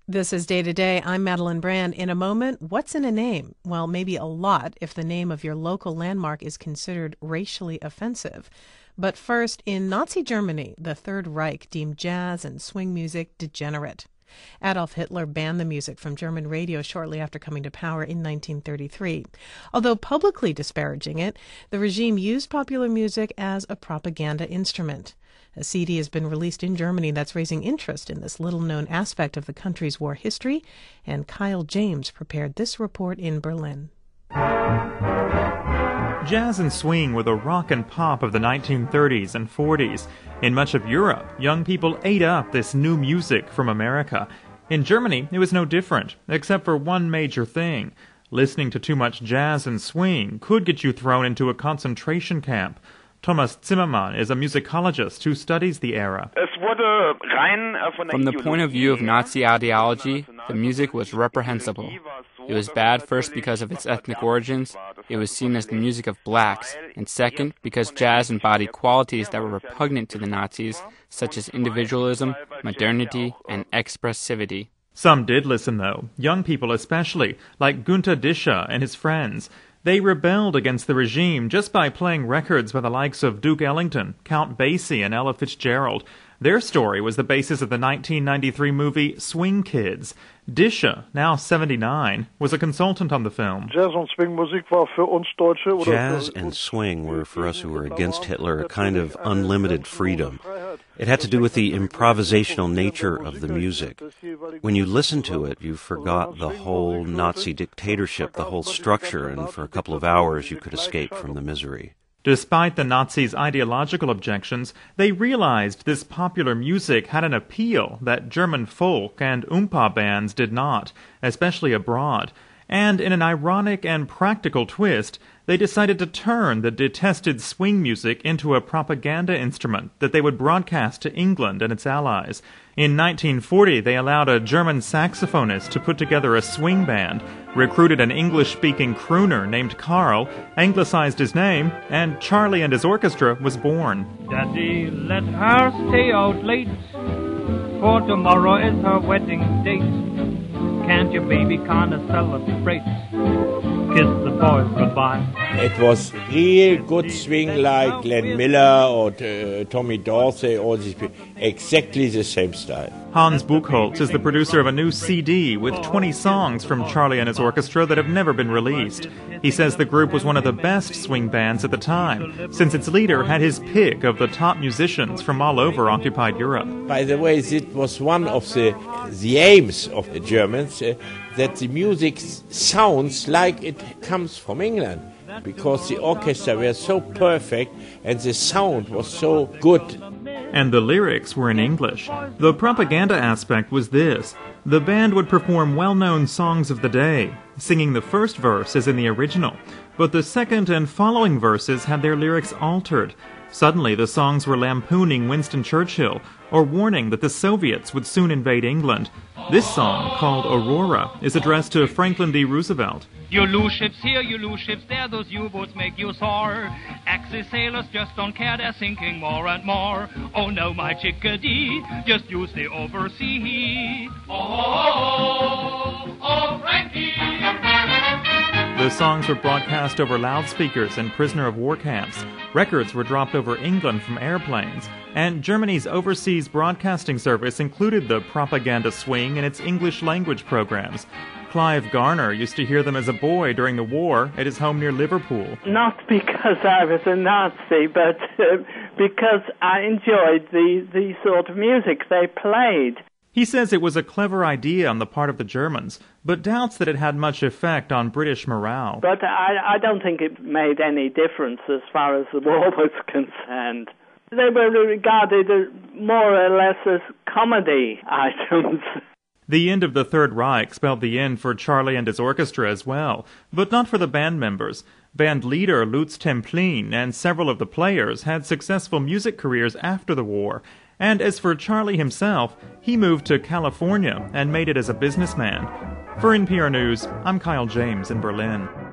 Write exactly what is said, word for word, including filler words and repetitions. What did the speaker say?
This is Day to Day. I'm Madeline Brand. In a moment, what's in a name? Well, maybe a lot if the name of your local landmark is considered racially offensive. But first, in Nazi Germany, the Third Reich deemed jazz and swing music degenerate. Adolf Hitler banned the music from German radio shortly after coming to power in nineteen thirty-three. Although publicly disparaging it, the regime used popular music as a propaganda instrument. A C D has been released in Germany that's raising interest in this little-known aspect of the country's war history, and Kyle James prepared this report in Berlin. Jazz and swing were the rock and pop of the nineteen thirties and forties. In much of Europe, young people ate up this new music from America. In Germany, it was no different, except for one major thing. Listening to too much jazz and swing could get you thrown into a concentration camp. Thomas Zimmermann is a musicologist who studies the era. From the point of view of Nazi ideology, the music was reprehensible. It was bad first because of its ethnic origins. It was seen as the music of blacks, and second, because jazz embodied qualities that were repugnant to the Nazis, such as individualism, modernity, and expressivity. Some did listen, though, young people especially, like Günter Discher and his friends. They rebelled against the regime just by playing records by the likes of Duke Ellington, Count Basie, and Ella Fitzgerald. Their story was the basis of the nineteen ninety-three movie Swing Kids. Discher, now seventy-nine, was a consultant on the film. Jazz and swing were, for us who were against Hitler, a kind of unlimited freedom. It had to do with the improvisational nature of the music. When you listened to it, you forgot the whole Nazi dictatorship, the whole structure, and for a couple of hours you could escape from the misery. Despite the Nazis' ideological objections, they realized this popular music had an appeal that German folk and Oompa bands did not, especially abroad. And in an ironic and practical twist, they decided to turn the detested swing music into a propaganda instrument that they would broadcast to England and its allies. In nineteen forty, they allowed a German saxophonist to put together a swing band, recruited an English-speaking crooner named Carl, anglicized his name, and Charlie and his orchestra was born. Daddy, let her stay out late, for tomorrow is her wedding date. Can't your baby kinda celebrate? Kiss the boys goodbye. It was real good swing like Glenn Miller or uh, Tommy Dorsey, all these people. Exactly the same style. Hans Buchholz is the producer of a new C D with twenty songs from Charlie and his orchestra that have never been released. He says the group was one of the best swing bands at the time, since its leader had his pick of the top musicians from all over occupied Europe. By the way, it was one of the, the aims of the Germans, uh, that the music sounds like it comes from England, because the orchestra were so perfect and the sound was so good. And the lyrics were in English. The propaganda aspect was this. The band would perform well-known songs of the day, singing the first verse as in the original, but the second and following verses had their lyrics altered. Suddenly, the songs were lampooning Winston Churchill, or warning that the Soviets would soon invade England. This song, called Aurora, is addressed to Franklin D. Roosevelt. You lose ships here, you lose ships there, those U-boats make you sore. Axis sailors just don't care, they're sinking more and more. Oh no, my chickadee, just use the oversea. Oh, oh, oh, oh, Frankie! The songs were broadcast over loudspeakers in prisoner of war camps. Records were dropped over England from airplanes. And Germany's overseas broadcasting service included the propaganda swing in its English language programs. Clive Garner used to hear them as a boy during the war at his home near Liverpool. Not because I was a Nazi, but uh, because I enjoyed the, the sort of music they played. He says it was a clever idea on the part of the Germans, but doubts that it had much effect on British morale. But I, I don't think it made any difference as far as the war was concerned. They were regarded as more or less as comedy items. The end of the Third Reich spelled the end for Charlie and his orchestra as well, but not for the band members. Band leader Lutz Templin and several of the players had successful music careers after the war. And as for Charlie himself, he moved to California and made it as a businessman. For N P R News, I'm Kyle James in Berlin.